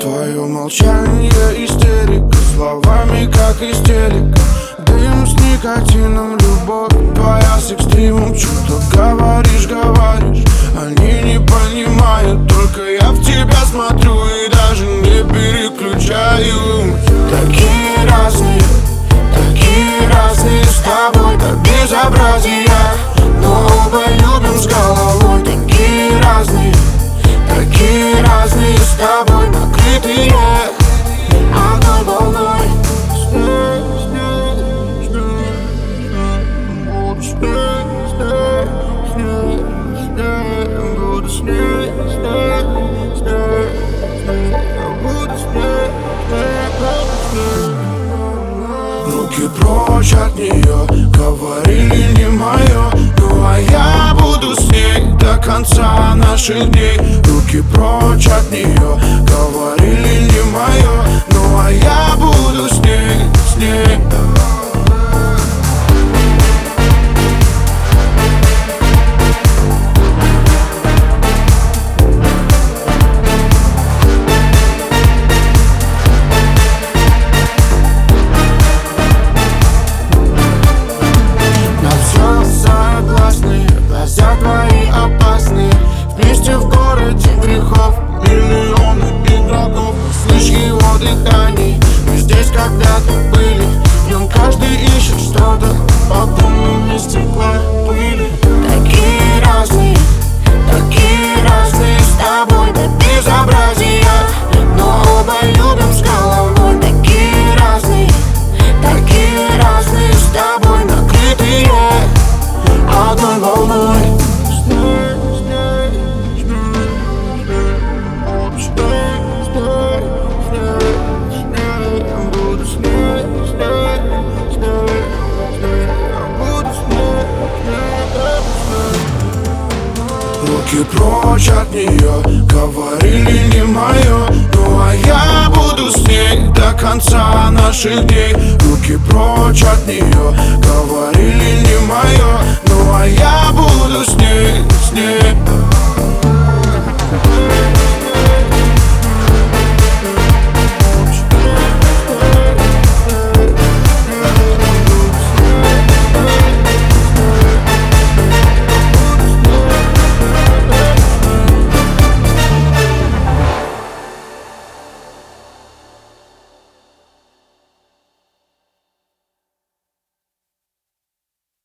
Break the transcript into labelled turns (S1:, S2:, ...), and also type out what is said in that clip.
S1: Твое молчание истерика, словами как истерика. Дым с никотином, любовь твоя с экстримом. Что-то говоришь, они не понимают. Только я в тебя смотрю и даже не переключаю. Такие разные с тобой, как безобразие. Но оба любим с головой. Такие разные с тобой, накрытые одной волной. Руки прочь от нее, говорили не мое. Ну а я буду с ней до конца наших дней. Руки прочь от нее, говорили не мое. Ну а я буду с ней. Глаза твои опасные, вместе в городе грехов миллионы игроков. Слышь его дыхание, мы здесь когда-то были. В нем каждый ищет что-то, потом из стекла пыли. Такие разные с тобой, до безобразия. Но оба любим с головой. Такие разные с тобой, накрытые одной волной. Руки прочь от нее, говорили не мое. Ну а я буду с ней до конца наших дней. Руки прочь от нее, говорили